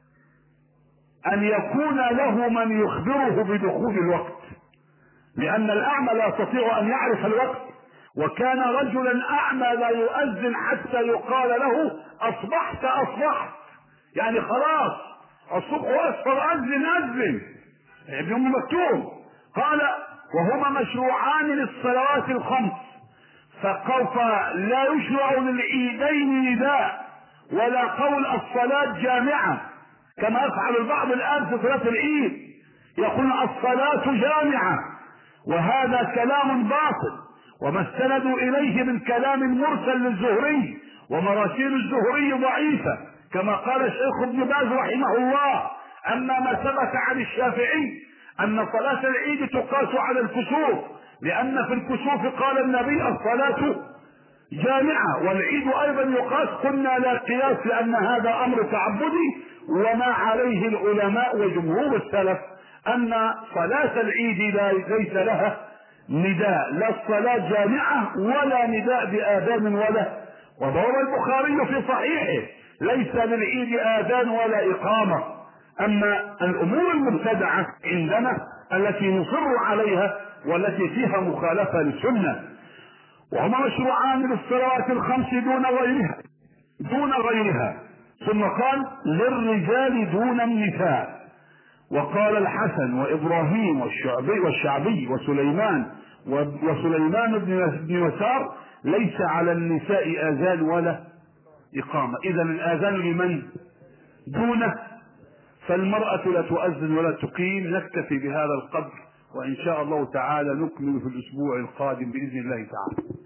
A: ان يكون له من يخبره بدخول الوقت، لان الاعمى لا يستطيع ان يعرف الوقت، وكان رجلا اعمى لا يؤذن حتى يقال له اصبحت اصبحت، يعني خلاص الصبح اصفر اذن اذن. ابن ام مكتوم قال وهما مشروعان للصلوات الخمس، فقوف لا يشرع للعيدين نداء ولا قول الصلاة جامعة كما يفعل البعض الان في صلاة العيد، يقول الصلاة جامعة، وهذا كلام باطل، وما استندوا اليه من كلام مرسل للزهري، ومراسيل الزهري ضعيفة كما قال الشيخ ابن باز رحمه الله. اما ما ثبت عن الشافعي ان صلاة العيد تقاس على الكسوف، لان في الكسوف قال النبي الصلاة جامعة، والعيد ايضا يقاس، قلنا لا قياس لان هذا امر تعبدي، وما عليه العلماء وجمهور السلف ان صلاة العيد لا ليس لها نداء، لا الصلاة جامعة ولا نداء بآذان ولا. وروى البخاري في صحيحه ليس للعيد آذان ولا إقامة. اما الامور المبتدعة عندنا التي نصر عليها والتي فيها مخالفة للسنة، وهما مشروعان للصلوات الخمس دون غيرها دون غيرها ثم قال للرجال دون النساء. وقال الحسن وابراهيم والشعبي والشعبي وسليمان وسليمان بن يسار ليس على النساء اذان ولا اقامة. اذا الاذان لمن دونه، فالمرأة لا تؤذن ولا تقيم. نكتفي بهذا القدر، وان شاء الله تعالى نكمل في الاسبوع القادم باذن الله تعالى.